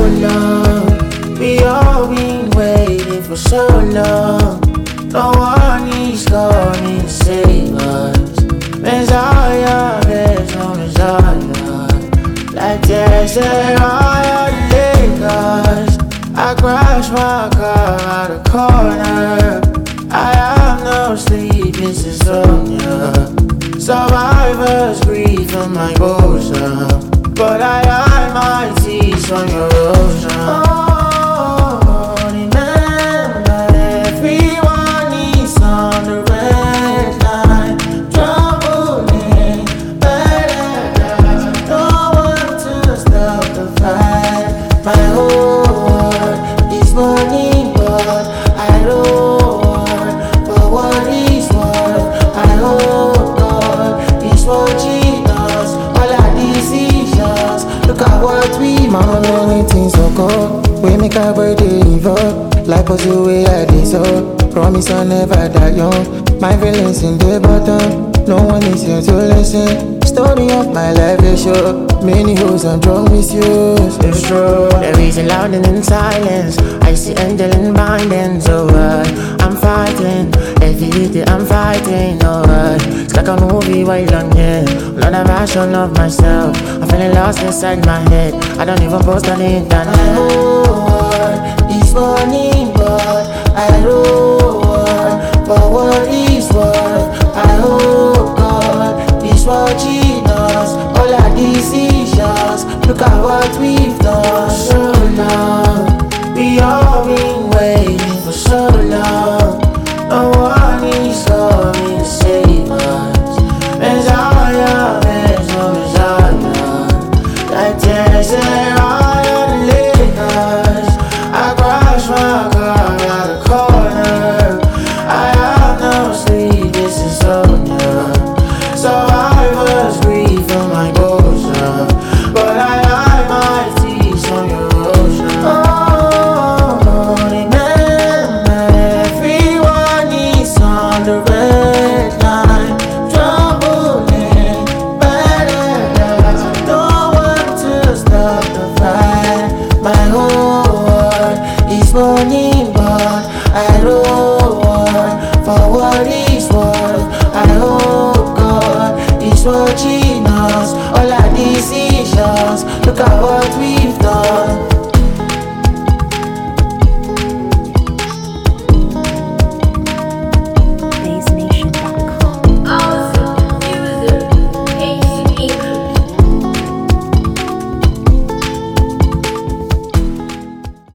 long. We all been waiting for so long. No one is gonna save us. Messiah, there's no Messiah. Like desert on Lagos. I crashed my car out the corner. I have no sleep, it's insomnia. Survivors grief on my bosom, but I hide my tears on your ocean. Oh, remember everyone is on the red line, troubling, better. No one to stop the fight. My whole world is burning, but I don't want for what is worth. I hope God is watching us, all our decisions. Look at what we Mama, many things so cold. We make our birthday involved. Like us the way I deserve. Promise I'll never die young. My feelings in the bottom. No one is here to listen. Story of my life is short. Many hoes and drunk misuse. It's true, there is a loud and in silence. I see angel in bindings, oh I'm fighting, every day I'm fighting, oh it's like a movie while I'm here. Another version of myself, I'm feeling lost inside my head. I don't even post on the internet. My whole world is burning.